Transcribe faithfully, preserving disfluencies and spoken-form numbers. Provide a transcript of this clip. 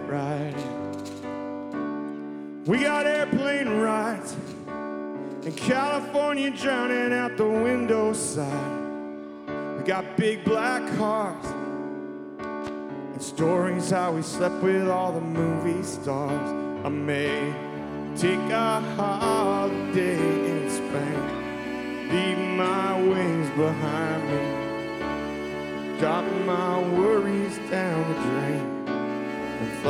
right. We got airplane rides in California drowning out the window side. We got big black cars and stories how we slept with all the movie stars. I may take a holiday in Spain, leave my wings behind me, drop my worries down